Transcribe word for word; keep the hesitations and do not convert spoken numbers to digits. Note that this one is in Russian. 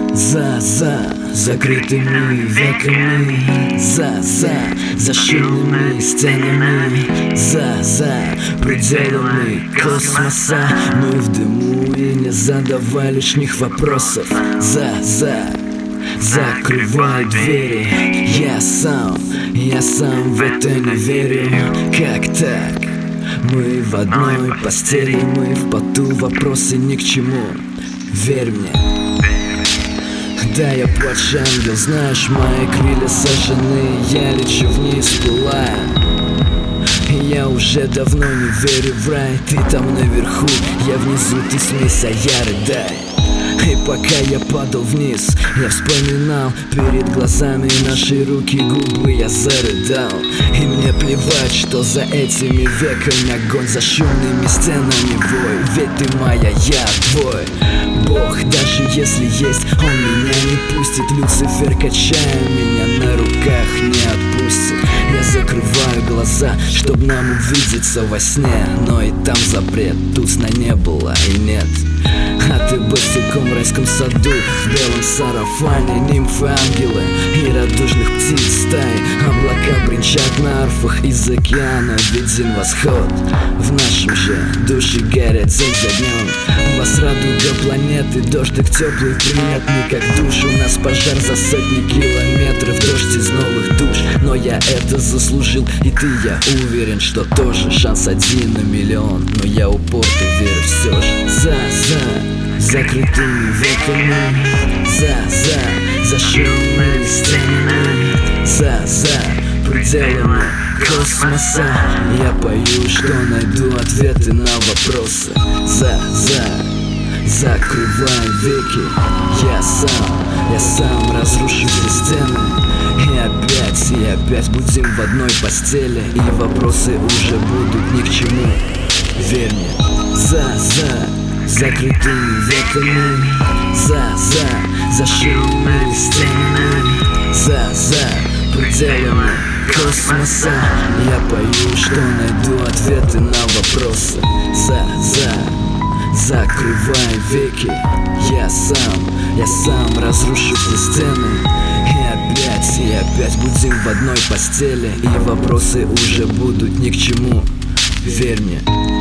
За-за закрытыми веками, За-за за шумными стенами, За-за пределами космоса. Мы в дыму и не задавай лишних вопросов. За-за закрывай двери. Я сам, я сам в это не верю. Как так? Мы в одной постели, мы в поту, вопросы ни к чему. Верь мне. Да, я плачу, ангел, знаешь, мои крылья сожжены, я лечу вниз, пылая. Я уже давно не верю в рай, ты там наверху, я внизу, ты смейся, я рыдай. И пока я падал вниз, я вспоминал перед глазами наши руки, губы, я зарыдал. И мне плевать, что за этими веками огонь, за шумными стенами вой. Ведь ты моя, я твой. Бог, даже если есть, он меня не пустит. Люцифер, качая меня на руках, не отпустит. Я закрываю глаза, чтоб нам увидеться во сне, но и там запрет, тут сна не было и нет. А ты босиком в райском саду, в белом сарафане, нимфы, ангелы и радужных птиц стаи. Облака бренчат на арфах из океана, виден восход. В нашем же душе горят день за днем. У вас радуга планеты, дождик теплый, приятный как душ. У нас пожар за сотни километров, дождь из новых душ. Но я это заслужил, и ты, я уверен, что тоже. Шанс один на миллион, но я упорно верю все же. За-за закрытыми веками, За-за за шумными стенами, За-за пределами космоса. Я пою, что найду ответы на вопросы. За-за закрывай веки. Я сам, я сам разрушу все стены. И опять, и опять будем в одной постели, и вопросы уже будут ни к чему. Верь мне. За-за закрытыми веками, За-за за шумными стенами, За-за пределами космоса. Я пою, что найду ответы на вопросы. За-за закрывай веки. Я сам, я сам разрушу все стены. И опять, и опять будем в одной постели, и вопросы уже будут ни к чему. Верь мне.